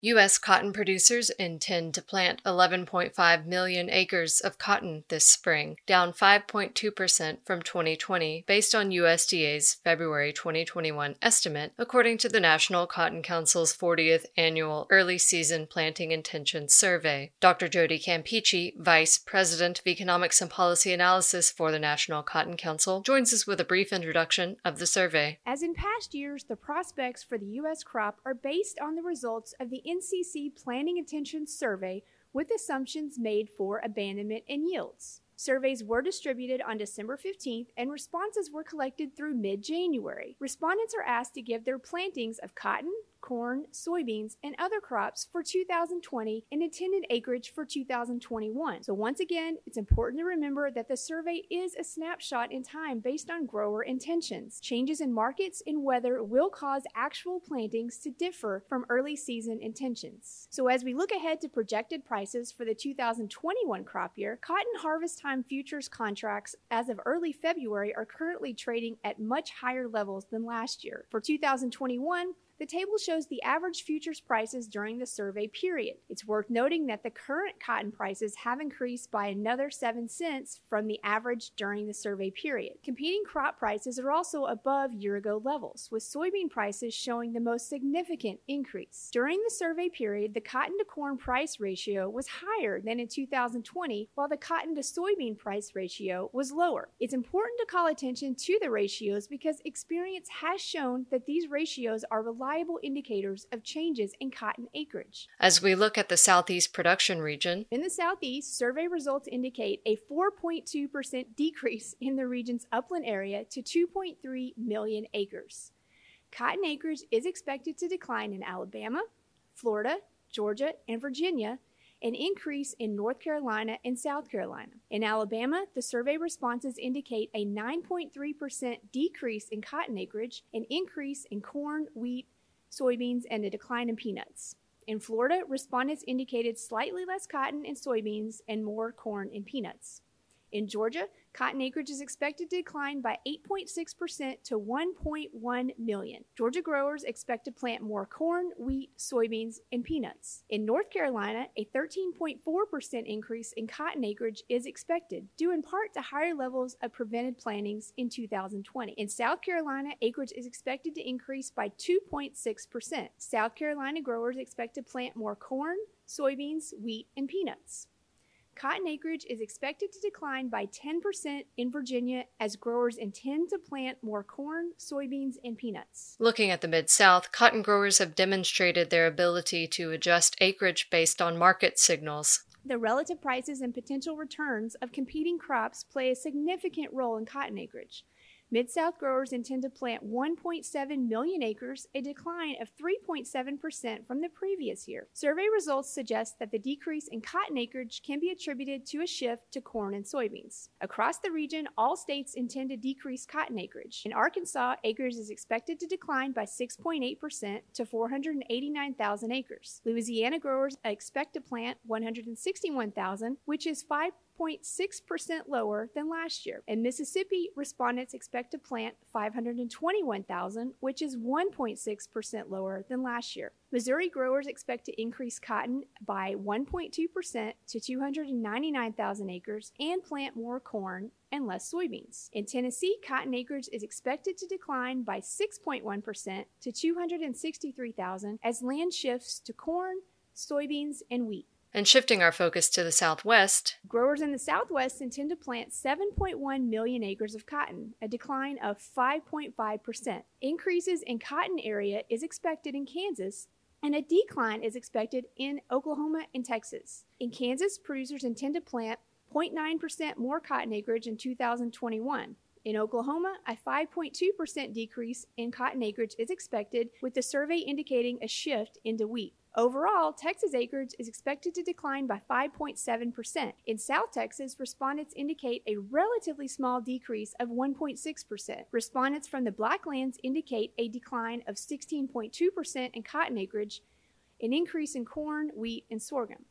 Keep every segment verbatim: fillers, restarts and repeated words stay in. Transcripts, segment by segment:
U S cotton producers intend to plant eleven point five million acres of cotton this spring, down five point two percent from twenty twenty, based on U S D A's February twenty twenty-one estimate, according to the National Cotton Council's fortieth Annual Early Season Planting Intentions Survey. Doctor Jody Campeachy, Vice President of Economics and Policy Analysis for the National Cotton Council, joins us with a brief introduction of the survey. As in past years, the prospects for the U S crop are based on the results of the N C C Planting Intentions Survey with assumptions made for abandonment and yields. Surveys were distributed on December fifteenth and responses were collected through mid-January. Respondents are asked to give their plantings of cotton, corn, soybeans, and other crops for two thousand twenty and intended acreage for two thousand twenty-one. So once again, it's important to remember that the survey is a snapshot in time based on grower intentions. Changes in markets and weather will cause actual plantings to differ from early season intentions. So as we look ahead to projected prices for the two thousand twenty-one crop year, cotton harvest time futures contracts as of early February are currently trading at much higher levels than last year. For two thousand twenty-one, the table shows the average futures prices during the survey period. It's worth noting that the current cotton prices have increased by another seven cents from the average during the survey period. Competing crop prices are also above year-ago levels, with soybean prices showing the most significant increase. During the survey period, the cotton to corn price ratio was higher than in two thousand twenty, while the cotton to soybean price ratio was lower. It's important to call attention to the ratios because experience has shown that these ratios are reliable reliable indicators of changes in cotton acreage. As we look at the Southeast production region, in the Southeast, survey results indicate a four point two percent decrease in the region's upland area to two point three million acres. Cotton acreage is expected to decline in Alabama, Florida, Georgia, and Virginia, an increase in North Carolina and South Carolina. In Alabama, the survey responses indicate a nine point three percent decrease in cotton acreage, an increase in corn, wheat, soybeans, and a decline in peanuts. In Florida, respondents indicated slightly less cotton and soybeans and more corn and peanuts. In Georgia, cotton acreage is expected to decline by eight point six percent to one point one million. Georgia growers expect to plant more corn, wheat, soybeans, and peanuts. In North Carolina, a thirteen point four percent increase in cotton acreage is expected, due in part to higher levels of prevented plantings in two thousand twenty. In South Carolina, acreage is expected to increase by two point six percent. South Carolina growers expect to plant more corn, soybeans, wheat, and peanuts. Cotton acreage is expected to decline by ten percent in Virginia as growers intend to plant more corn, soybeans, and peanuts. Looking at the Mid-South, cotton growers have demonstrated their ability to adjust acreage based on market signals. The relative prices and potential returns of competing crops play a significant role in cotton acreage. Mid-South growers intend to plant one point seven million acres, a decline of three point seven percent from the previous year. Survey results suggest that the decrease in cotton acreage can be attributed to a shift to corn and soybeans. Across the region, all states intend to decrease cotton acreage. In Arkansas, acres is expected to decline by six point eight percent to four hundred eighty-nine thousand acres. Louisiana growers expect to plant one hundred sixty-one thousand, which is five point six percent lower than last year. In Mississippi, respondents expect to plant five hundred twenty-one thousand, which is one point six percent lower than last year. Missouri growers expect to increase cotton by one point two percent to two hundred ninety-nine thousand acres and plant more corn and less soybeans. In Tennessee, cotton acreage is expected to decline by six point one percent to two hundred sixty-three thousand as land shifts to corn, soybeans, and wheat. And shifting our focus to the Southwest, growers in the Southwest intend to plant seven point one million acres of cotton, a decline of five point five percent. Increases in cotton area is expected in Kansas, and a decline is expected in Oklahoma and Texas. In Kansas, producers intend to plant zero point nine percent more cotton acreage in two thousand twenty-one. In Oklahoma, a five point two percent decrease in cotton acreage is expected, with the survey indicating a shift into wheat. Overall, Texas acreage is expected to decline by five point seven percent. In South Texas, respondents indicate a relatively small decrease of one point six percent. Respondents from the Blacklands indicate a decline of sixteen point two percent in cotton acreage, an increase in corn, wheat, and sorghum.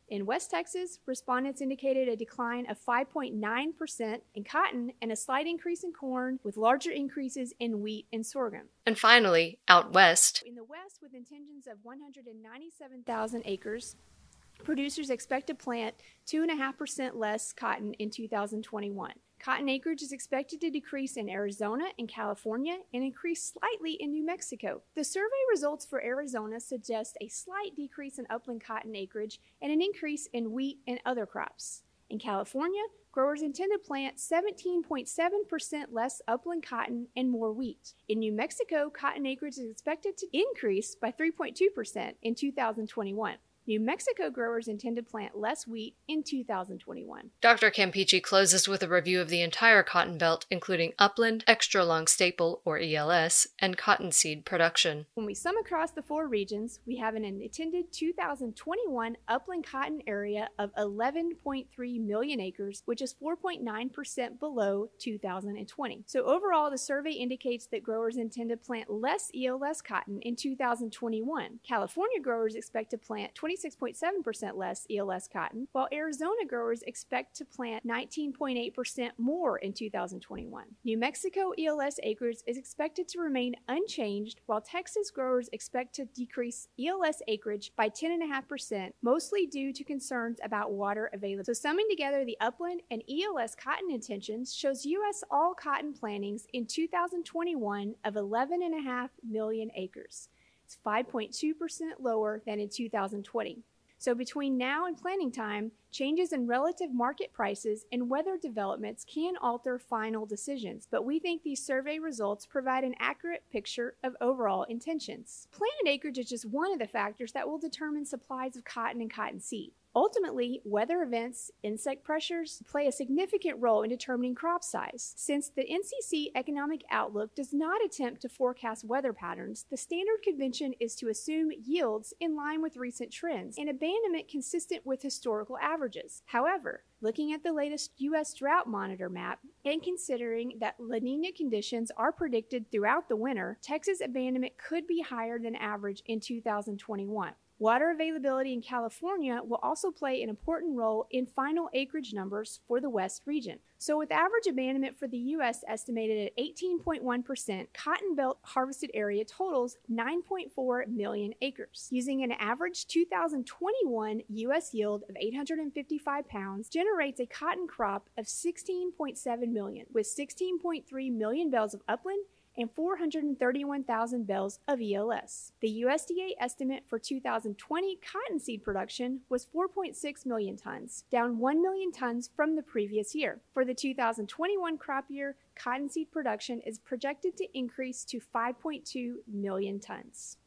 In West Texas, respondents indicated a decline of five point nine percent in cotton and a slight increase in corn, with larger increases in wheat and sorghum. And finally, out west. In the west, with intentions of one hundred ninety-seven thousand acres, producers expect to plant two point five percent less cotton in two thousand twenty-one. Cotton acreage is expected to decrease in Arizona and California and increase slightly in New Mexico. The survey results for Arizona suggest a slight decrease in upland cotton acreage and an increase in wheat and other crops. In California, growers intend to plant seventeen point seven percent less upland cotton and more wheat. In New Mexico, cotton acreage is expected to increase by three point two percent in two thousand twenty-one. New Mexico growers intend to plant less wheat in two thousand twenty-one. Doctor Campeachy closes with a review of the entire cotton belt, including upland, extra long staple, or E L S, and cottonseed production. When we sum across the four regions, we have an intended two thousand twenty-one upland cotton area of eleven point three million acres, which is four point nine percent below two thousand twenty. So overall, the survey indicates that growers intend to plant less E L S cotton in two thousand twenty-one. California growers expect to plant twenty-six point seven percent less E L S cotton, while Arizona growers expect to plant nineteen point eight percent more in two thousand twenty-one. New Mexico E L S acres is expected to remain unchanged, while Texas growers expect to decrease E L S acreage by ten point five percent, mostly due to concerns about water availability. So summing together the upland and E L S cotton intentions shows U S all cotton plantings in two thousand twenty-one of eleven point five million acres. It's five point two percent lower than in two thousand twenty. So between now and planting time, changes in relative market prices and weather developments can alter final decisions, but we think these survey results provide an accurate picture of overall intentions. Planted acreage is just one of the factors that will determine supplies of cotton and cottonseed. Ultimately, weather events, insect pressures, play a significant role in determining crop size. Since the N C C Economic Outlook does not attempt to forecast weather patterns, the standard convention is to assume yields in line with recent trends and abandonment consistent with historical averages. However, looking at the latest U S Drought Monitor map and considering that La Niña conditions are predicted throughout the winter, Texas abandonment could be higher than average in two thousand twenty-one. Water availability in California will also play an important role in final acreage numbers for the West region. So with average abandonment for the U S estimated at eighteen point one percent, Cotton Belt harvested area totals nine point four million acres. Using an average two thousand twenty-one U S yield of eight hundred fifty-five pounds generates a cotton crop of sixteen point seven million, with sixteen point three million bales of upland and four hundred thirty-one thousand bales of E L S. The U S D A estimate for two thousand twenty cottonseed production was four point six million tons, down one million tons from the previous year. For the two thousand twenty-one crop year, cottonseed production is projected to increase to five point two million tons.